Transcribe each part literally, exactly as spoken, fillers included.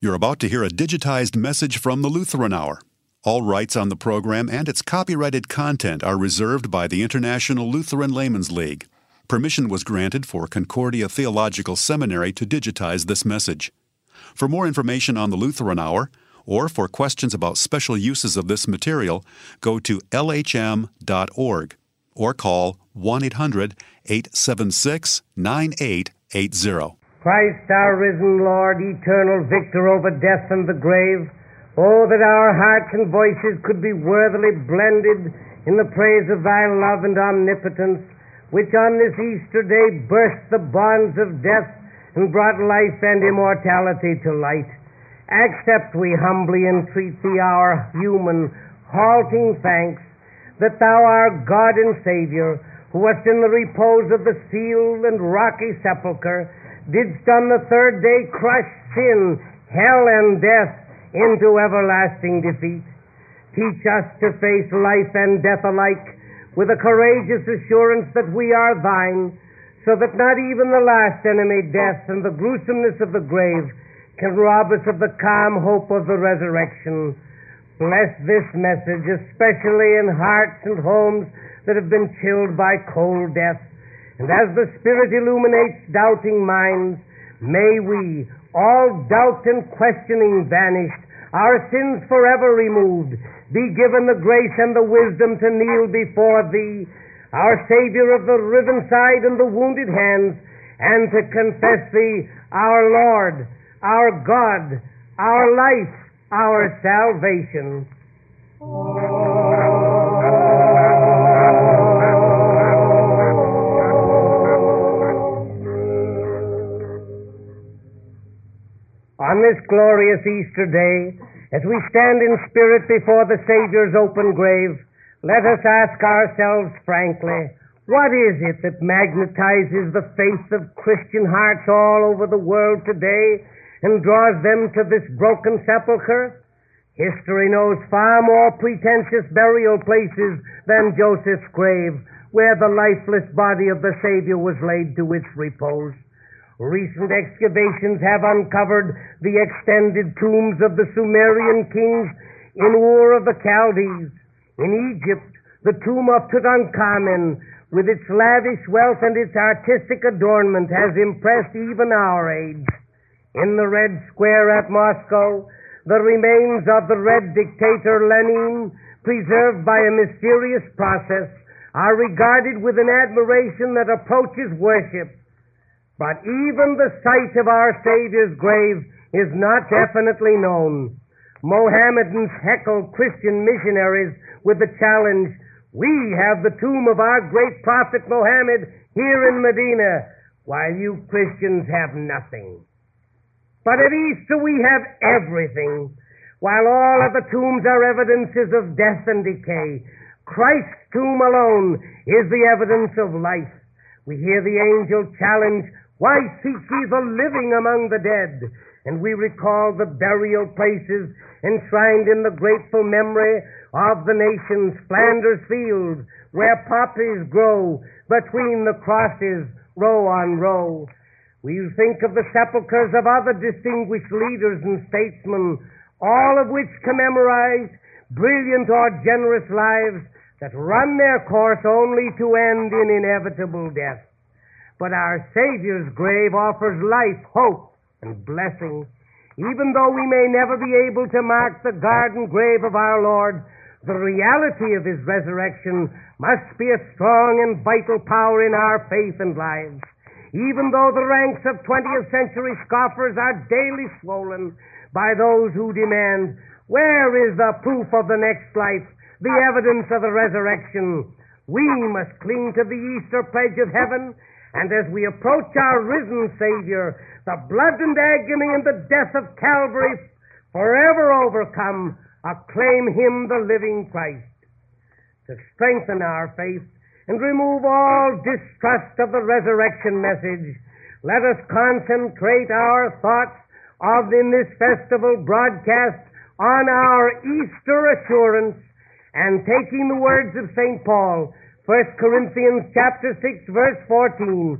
You're about to hear a digitized message from the Lutheran Hour. All rights on the program and its copyrighted content are reserved by the International Lutheran Laymen's League. Permission was granted for Concordia Theological Seminary to digitize this message. For more information on the Lutheran Hour, or for questions about special uses of this material, go to L H M dot org or call one eight hundred, eight seven six, nine eight eight zero. Christ our risen Lord, eternal victor over death and the grave, oh, that our hearts and voices could be worthily blended in the praise of thy love and omnipotence, which on this Easter day burst the bonds of death and brought life and immortality to light. Accept, we humbly entreat thee, our human, halting thanks, that thou, our God and Savior, who wast in the repose of the sealed and rocky sepulchre, didst on the third day crush sin, hell, and death into everlasting defeat. Teach us to face life and death alike with a courageous assurance that we are thine, so that not even the last enemy, death, and the gruesomeness of the grave can rob us of the calm hope of the resurrection. Bless this message, especially in hearts and homes that have been chilled by cold death. And as the Spirit illuminates doubting minds, may we, all doubt and questioning vanished, our sins forever removed, be given the grace and the wisdom to kneel before Thee, our Savior of the riven side and the wounded hands, and to confess Thee, our Lord, our God, our life, our salvation. On this glorious Easter day, as we stand in spirit before the Savior's open grave, let us ask ourselves frankly, what is it that magnetizes the faith of Christian hearts all over the world today and draws them to this broken sepulchre? History knows far more pretentious burial places than Joseph's grave, where the lifeless body of the Savior was laid to its repose. Recent excavations have uncovered the extended tombs of the Sumerian kings in Ur of the Chaldees. In Egypt, the tomb of Tutankhamen, with its lavish wealth and its artistic adornment, has impressed even our age. In the Red Square at Moscow, the remains of the Red dictator Lenin, preserved by a mysterious process, are regarded with an admiration that approaches worship. But even the site of our Savior's grave is not definitely known. Mohammedans heckle Christian missionaries with the challenge, "We have the tomb of our great prophet Mohammed here in Medina, while you Christians have nothing." But at Easter we have everything. While all other tombs are evidences of death and decay, Christ's tomb alone is the evidence of life. We hear the angel challenge, "Why seek ye the living among the dead?" And we recall the burial places enshrined in the grateful memory of the nation's Flanders field, where poppies grow between the crosses, row on row. We think of the sepulchres of other distinguished leaders and statesmen, all of which commemorate brilliant or generous lives that run their course only to end in inevitable death. But our Savior's grave offers life, hope, and blessing. Even though we may never be able to mark the garden grave of our Lord, the reality of His resurrection must be a strong and vital power in our faith and lives. Even though the ranks of twentieth century scoffers are daily swollen by those who demand, "Where is the proof of the next life, the evidence of the resurrection?" we must cling to the Easter pledge of heaven. And as we approach our risen Savior, the blood and agony and the death of Calvary forever overcome, acclaim Him the living Christ. To strengthen our faith and remove all distrust of the resurrection message, let us concentrate our thoughts of in this festival broadcast on our Easter assurance, and taking the words of Saint Paul, First Corinthians chapter six, verse fourteen,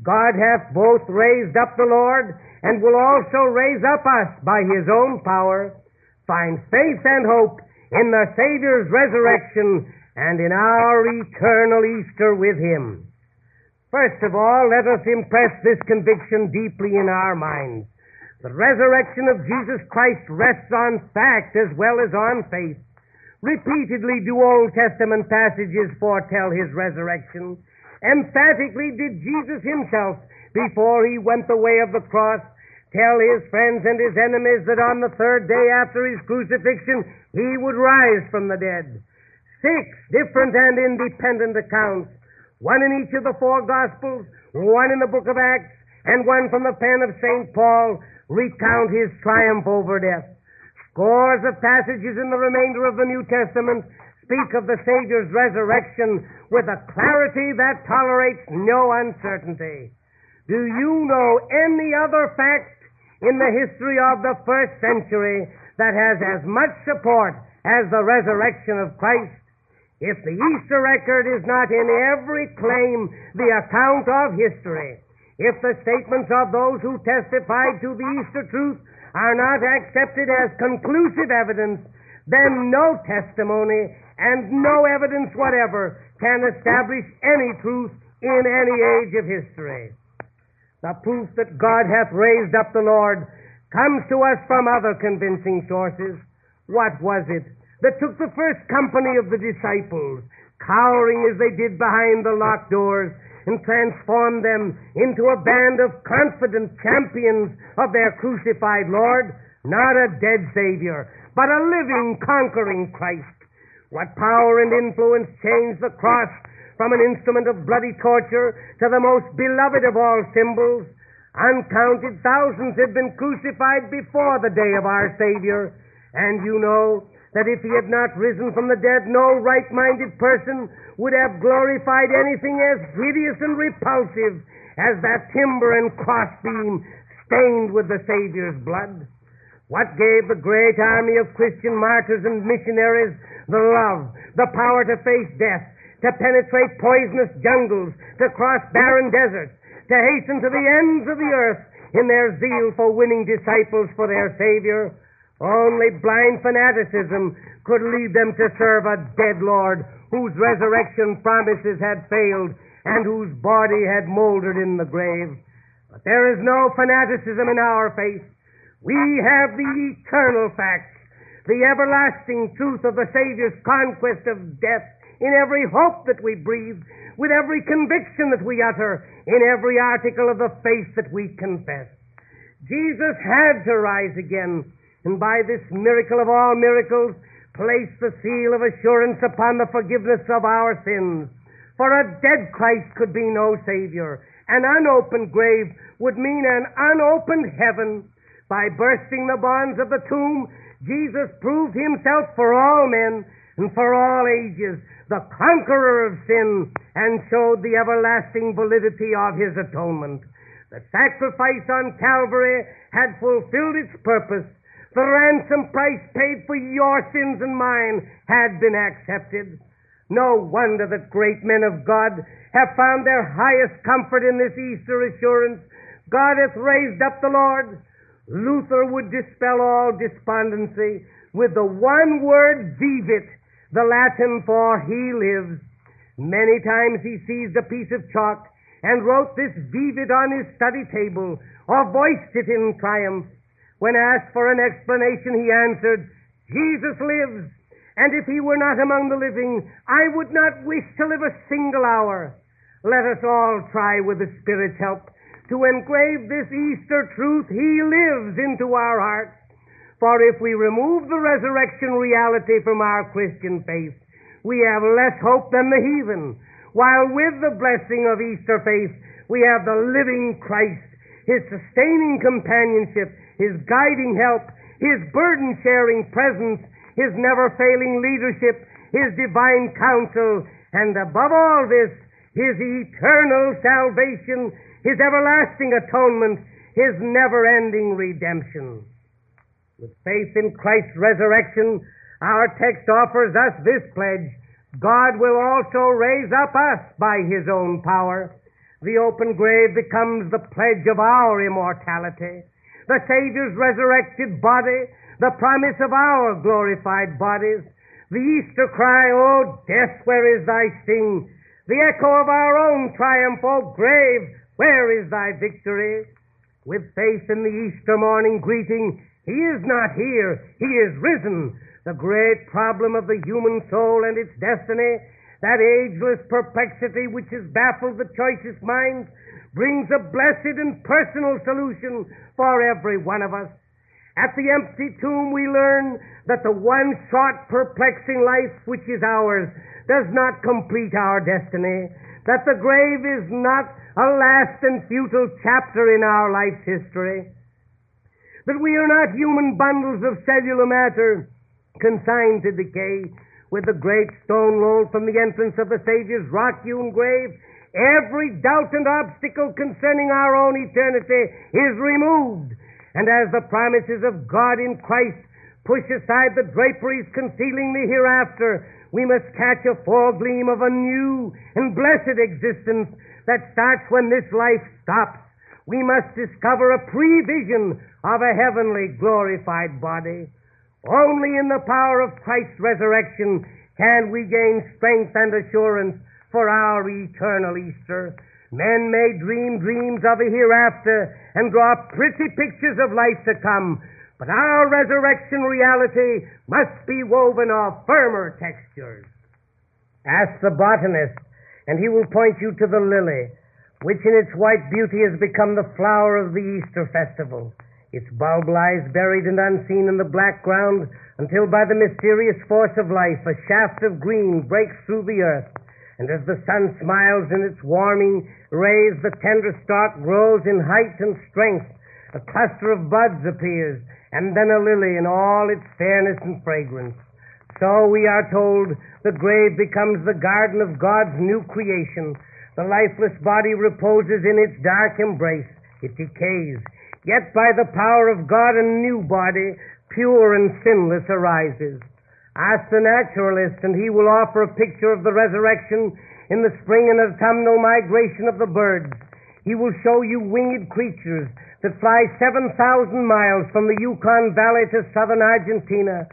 God hath both raised up the Lord, and will also raise up us by his own power. Find faith and hope in the Savior's resurrection and in our eternal Easter with him. First of all, let us impress this conviction deeply in our minds. The resurrection of Jesus Christ rests on fact as well as on faith. Repeatedly do Old Testament passages foretell his resurrection. Emphatically did Jesus himself, before he went the way of the cross, tell his friends and his enemies that on the third day after his crucifixion he would rise from the dead. Six different and independent accounts, one in each of the four Gospels, one in the book of Acts, and one from the pen of Saint Paul, recount his triumph over death. Scores of passages in the remainder of the New Testament speak of the Savior's resurrection with a clarity that tolerates no uncertainty. Do you know any other fact in the history of the first century that has as much support as the resurrection of Christ? If the Easter record is not in every claim the account of history, if the statements of those who testified to the Easter truth are not accepted as conclusive evidence, then no testimony and no evidence whatever can establish any truth in any age of history. The proof that God hath raised up the Lord comes to us from other convincing sources. What was it that took the first company of the disciples, cowering as they did behind the locked doors, and transformed them into a band of confident champions of their crucified Lord? Not a dead Savior, but a living, conquering Christ. What power and influence changed the cross from an instrument of bloody torture to the most beloved of all symbols? Uncounted thousands had been crucified before the day of our Savior, and you know that if he had not risen from the dead, no right-minded person would have glorified anything as hideous and repulsive as that timber and crossbeam stained with the Savior's blood. What gave the great army of Christian martyrs and missionaries the love, the power to face death, to penetrate poisonous jungles, to cross barren deserts, to hasten to the ends of the earth in their zeal for winning disciples for their Savior? Only blind fanaticism could lead them to serve a dead Lord whose resurrection promises had failed and whose body had moldered in the grave. But there is no fanaticism in our faith. We have the eternal facts, the everlasting truth of the Savior's conquest of death in every hope that we breathe, with every conviction that we utter, in every article of the faith that we confess. Jesus had to rise again, and by this miracle of all miracles, place the seal of assurance upon the forgiveness of our sins. For a dead Christ could be no Savior. An unopened grave would mean an unopened heaven. By bursting the bonds of the tomb, Jesus proved himself for all men and for all ages the conqueror of sin, and showed the everlasting validity of his atonement. The sacrifice on Calvary had fulfilled its purpose. The ransom price paid for your sins and mine had been accepted. No wonder that great men of God have found their highest comfort in this Easter assurance. God hath raised up the Lord. Luther would dispel all despondency with the one word vivit, the Latin for he lives. Many times he seized a piece of chalk and wrote this vivit on his study table, or voiced it in triumph. When asked for an explanation, he answered, Jesus lives, and if he were not among the living, I would not wish to live a single hour. Let us all try with the Spirit's help to engrave this Easter truth, he lives, into our hearts. For if we remove the resurrection reality from our Christian faith, we have less hope than the heathen, while with the blessing of Easter faith, we have the living Christ, his sustaining companionship, his guiding help, his burden-sharing presence, his never-failing leadership, his divine counsel, and above all this, his eternal salvation, his everlasting atonement, his never-ending redemption. With faith in Christ's resurrection, our text offers us this pledge: God will also raise up us by his own power. The open grave becomes the pledge of our immortality. The Savior's resurrected body, the promise of our glorified bodies. The Easter cry, O death, where is thy sting? The echo of our own triumph, O grave, where is thy victory? With faith in the Easter morning greeting, he is not here, he is risen. The great problem of the human soul and its destiny, that ageless perplexity which has baffled the choicest minds, brings a blessed and personal solution for every one of us. At the empty tomb we learn that the one short perplexing life which is ours does not complete our destiny, that the grave is not a last and futile chapter in our life's history, that we are not human bundles of cellular matter consigned to decay. With the great stone rolled from the entrance of the Savior's rock-hewn grave, every doubt and obstacle concerning our own eternity is removed. And as the promises of God in Christ push aside the draperies concealing the hereafter, we must catch a foregleam of a new and blessed existence that starts when this life stops. We must discover a prevision of a heavenly glorified body. Only in the power of Christ's resurrection can we gain strength and assurance for our eternal Easter. Men may dream dreams of a hereafter and draw pretty pictures of life to come, but our resurrection reality must be woven of firmer textures. Ask the botanist, and he will point you to the lily, which in its white beauty has become the flower of the Easter festival. Its bulb lies buried and unseen in the black ground until by the mysterious force of life a shaft of green breaks through the earth, and as the sun smiles in its warming rays, the tender stalk grows in height and strength. A cluster of buds appears, and then a lily in all its fairness and fragrance. So, we are told, the grave becomes the garden of God's new creation. The lifeless body reposes in its dark embrace. It decays. Yet by the power of God a new body, pure and sinless, arises. Ask the naturalist, and he will offer a picture of the resurrection in the spring and autumnal migration of the birds. He will show you winged creatures that fly seven thousand miles from the Yukon Valley to southern Argentina,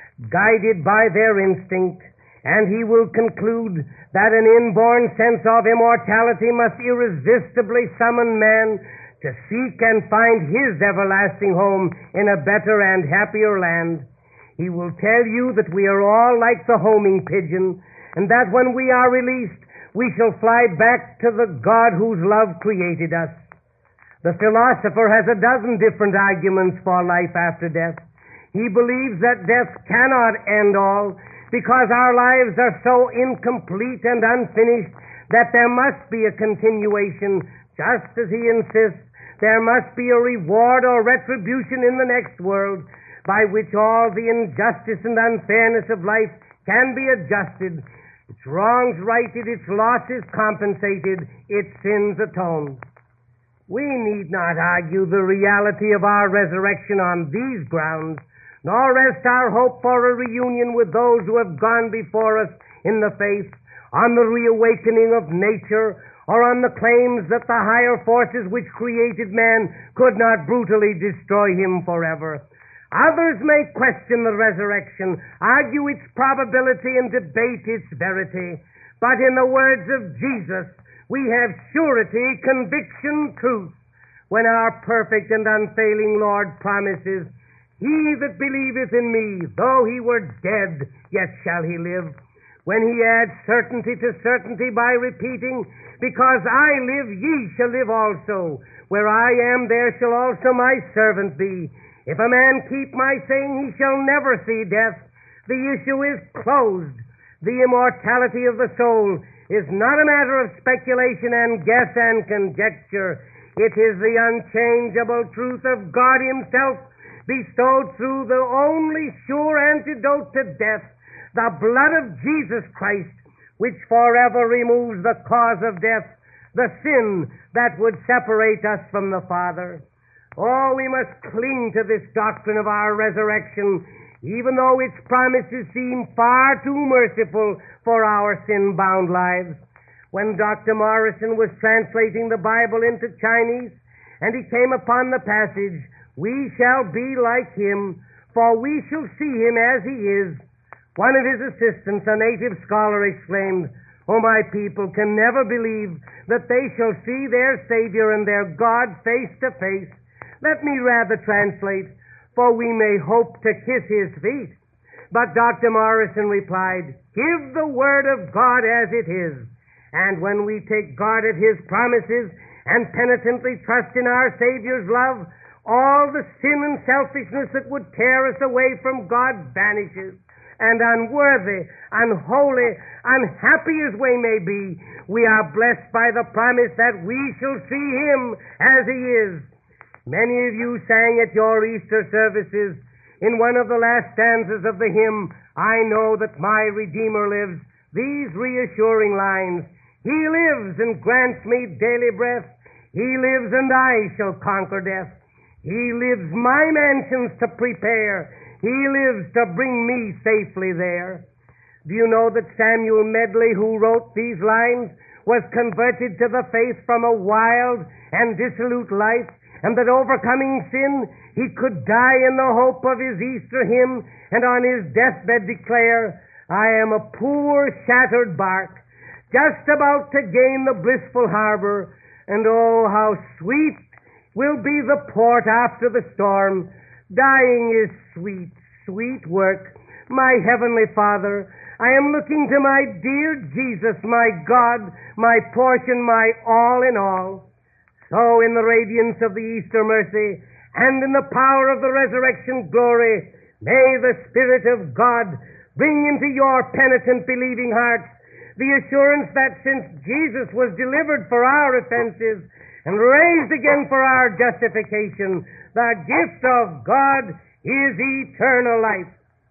guided by their instinct, and he will conclude that an inborn sense of immortality must irresistibly summon man to seek and find his everlasting home in a better and happier land. He will tell you that we are all like the homing pigeon, and that when we are released, we shall fly back to the God whose love created us. The philosopher has a dozen different arguments for life after death. He believes that death cannot end all, because our lives are so incomplete and unfinished that there must be a continuation, just as he insists there must be a reward or retribution in the next world by which all the injustice and unfairness of life can be adjusted, its wrongs righted, its losses compensated, its sins atoned. We need not argue the reality of our resurrection on these grounds, nor rest our hope for a reunion with those who have gone before us in the faith, on the reawakening of nature, or on the claims that the higher forces which created man could not brutally destroy him forever. Others may question the resurrection, argue its probability, and debate its verity. But in the words of Jesus, we have surety, conviction, truth, when our perfect and unfailing Lord promises, "He that believeth in me, though he were dead, yet shall he live." When he adds certainty to certainty by repeating, "Because I live, ye shall live also. Where I am, there shall also my servant be. If a man keep my saying, he shall never see death." The issue is closed. The immortality of the soul is not a matter of speculation and guess and conjecture. It is the unchangeable truth of God himself, bestowed through the only sure antidote to death, the blood of Jesus Christ, which forever removes the cause of death, the sin that would separate us from the Father. Oh, we must cling to this doctrine of our resurrection, even though its promises seem far too merciful for our sin-bound lives. When Doctor Morrison was translating the Bible into Chinese, and he came upon the passage, "We shall be like him, for we shall see him as he is," one of his assistants, a native scholar, exclaimed, "Oh, my people can never believe that they shall see their Savior and their God face to face. Let me rather translate, for we may hope to kiss his feet." But Doctor Morrison replied, "Give the word of God as it is. And when we take God at his promises and penitently trust in our Savior's love, all the sin and selfishness that would tear us away from God vanishes. And unworthy, unholy, unhappy as we may be, we are blessed by the promise that we shall see him as he is." Many of you sang at your Easter services in one of the last stanzas of the hymn, "I know that my Redeemer lives," these reassuring lines, "He lives and grants me daily breath. He lives and I shall conquer death. He lives my mansions to prepare. He lives to bring me safely there." Do you know that Samuel Medley, who wrote these lines, was converted to the faith from a wild and dissolute life, and that overcoming sin, he could die in the hope of his Easter hymn, and on his deathbed declare, "I am a poor shattered bark, just about to gain the blissful harbor, and oh, how sweet will be the port after the storm. Dying is sweet, sweet work. My Heavenly Father, I am looking to my dear Jesus, my God, my portion, my all in all." So in the radiance of the Easter mercy and in the power of the resurrection glory, may the Spirit of God bring into your penitent believing hearts the assurance that since Jesus was delivered for our offenses and raised again for our justification, the gift of God is eternal life.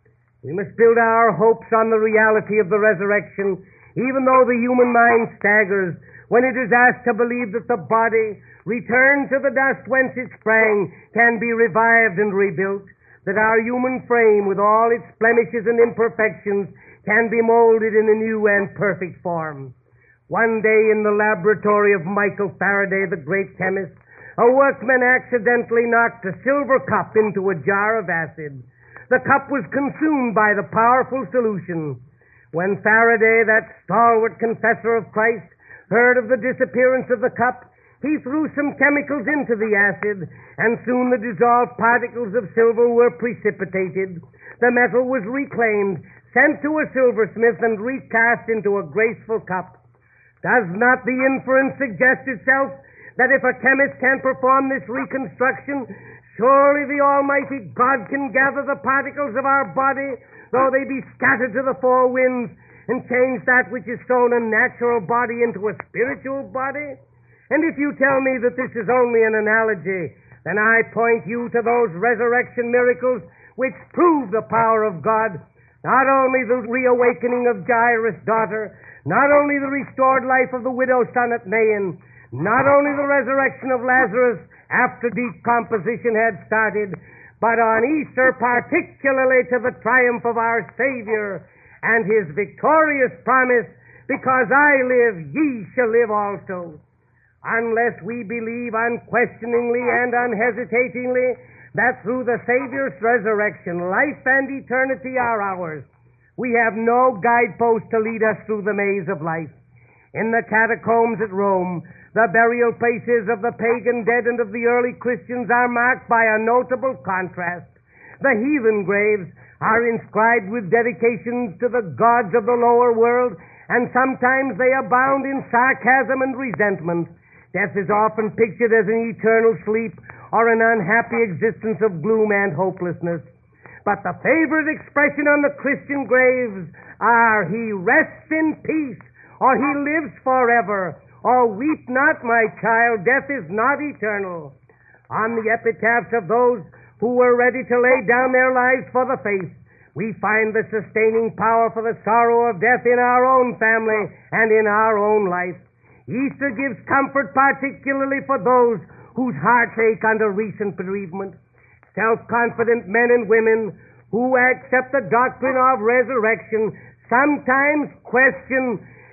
We must build our hopes on the reality of the resurrection, even though the human mind staggers when it is asked to believe that the body, returned to the dust whence it sprang, can be revived and rebuilt, that our human frame, with all its blemishes and imperfections, can be molded in a new and perfect form. One day in the laboratory of Michael Faraday, the great chemist, a workman accidentally knocked a silver cup into a jar of acid. The cup was consumed by the powerful solution. When Faraday, that stalwart confessor of Christ, heard of the disappearance of the cup, he threw some chemicals into the acid, and soon the dissolved particles of silver were precipitated. The metal was reclaimed, sent to a silversmith, and recast into a graceful cup. Does not the inference suggest itself that if a chemist can perform this reconstruction, surely the Almighty God can gather the particles of our body, though they be scattered to the four winds, and change that which is sown a natural body into a spiritual body? And if you tell me that this is only an analogy, then I point you to those resurrection miracles which prove the power of God. Not only the reawakening of Jairus' daughter, not only the restored life of the widow's son at Nain, not only the resurrection of Lazarus after decomposition had started, but on Easter particularly to the triumph of our Savior and his victorious promise, "Because I live, ye shall live also." Unless we believe unquestioningly and unhesitatingly that through the Savior's resurrection, life and eternity are ours, we have no guidepost to lead us through the maze of life. In the catacombs at Rome, the burial places of the pagan dead and of the early Christians are marked by a notable contrast. The heathen graves are inscribed with dedications to the gods of the lower world, and sometimes they abound in sarcasm and resentment. Death is often pictured as an eternal sleep or an unhappy existence of gloom and hopelessness. But the favorite expression on the Christian graves are, "He rests in peace," or "He lives forever," or "Weep not, my child, death is not eternal." On the epitaphs of those who were ready to lay down their lives for the faith, we find the sustaining power for the sorrow of death in our own family and in our own life. Easter gives comfort particularly for those whose hearts ache under recent bereavement. Self-confident men and women who accept the doctrine of resurrection sometimes question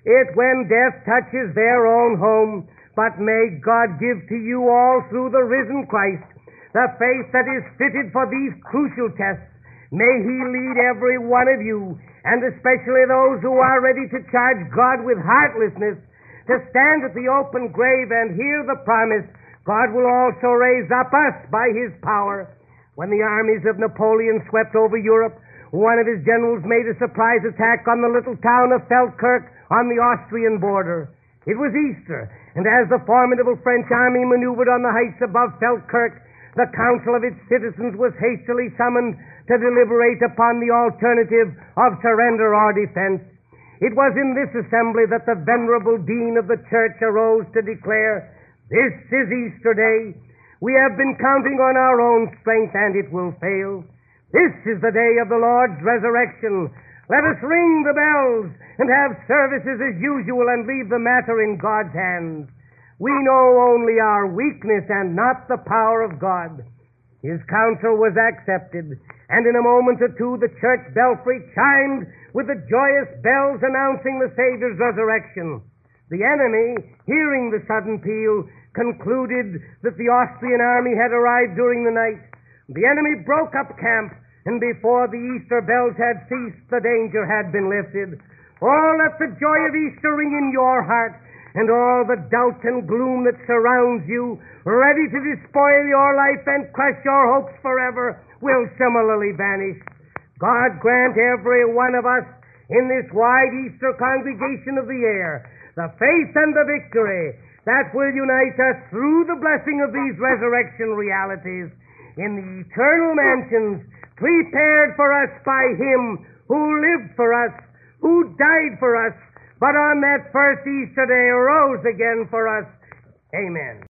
it when death touches their own home. But may God give to you all through the risen Christ the faith that is fitted for these crucial tests. May He lead every one of you, and especially those who are ready to charge God with heartlessness, to stand at the open grave and hear the promise, God will also raise up us by His power. When the armies of Napoleon swept over Europe, one of his generals made a surprise attack on the little town of Feldkirch on the Austrian border. It was Easter, and as the formidable French army maneuvered on the heights above Feldkirch, the council of its citizens was hastily summoned to deliberate upon the alternative of surrender or defense. It was in this assembly that the venerable dean of the church arose to declare, "This is Easter Day. We have been counting on our own strength, and it will fail. This is the day of the Lord's resurrection. Let us ring the bells and have services as usual and leave the matter in God's hands. We know only our weakness and not the power of God." His counsel was accepted, and in a moment or two the church belfry chimed with the joyous bells announcing the Savior's resurrection. The enemy, hearing the sudden peal, concluded that the Austrian army had arrived during the night. The enemy broke up camp, and before the Easter bells had ceased, the danger had been lifted. Oh, let the joy of Easter ring in your heart, and all the doubt and gloom that surrounds you, ready to despoil your life and crush your hopes forever, will similarly vanish. God grant every one of us in this wide Easter congregation of the air the faith and the victory that will unite us through the blessing of these resurrection realities in the eternal mansions prepared for us by Him who lived for us, who died for us, but on that first Easter day arose again for us. Amen.